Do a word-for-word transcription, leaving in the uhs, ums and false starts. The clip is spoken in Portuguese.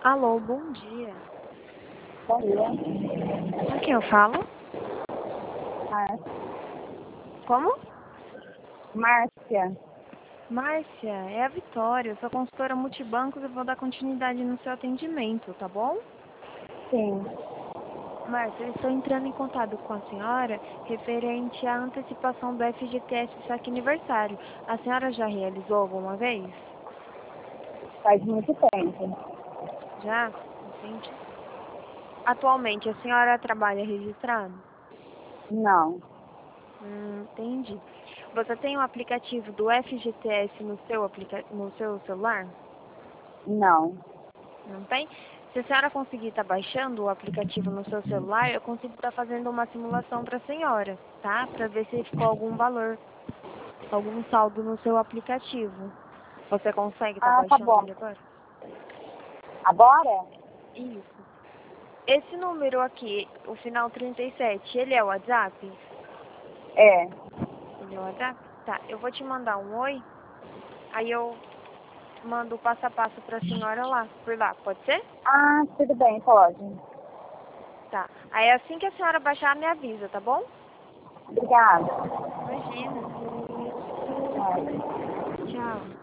Alô, bom dia. Bom dia. Com quem eu falo? Márcia. Como? Márcia. Márcia, é a Vitória. Eu sou consultora multibancos e vou dar continuidade no seu atendimento, tá bom? Sim. Márcia, eu estou entrando em contato com a senhora referente à antecipação do F G T S Saque Aniversário. A senhora já realizou alguma vez? Faz muito tempo. Já? Entendi. Atualmente, a senhora trabalha registrado? Não. Hum, entendi. Você tem o aplicativo do F G T S no seu, aplica... no seu celular? Não. Não tem? Se a senhora conseguir estar baixando o aplicativo no seu celular, eu consigo estar fazendo uma simulação para a senhora, tá? Para ver se ficou algum valor, algum saldo no seu aplicativo. Você consegue estar Ah, tá baixando bom. ele agora? Agora? Isso. Esse número aqui, o final trinta e sete, ele é o WhatsApp? É. Ele é o WhatsApp? Tá, eu vou te mandar um oi, aí eu mando o passo a passo para a senhora lá, por lá, pode ser? Ah, tudo bem, pode. Tá. Aí assim que a senhora baixar, me avisa, tá bom? Obrigada. Imagina. Tchau. Tchau.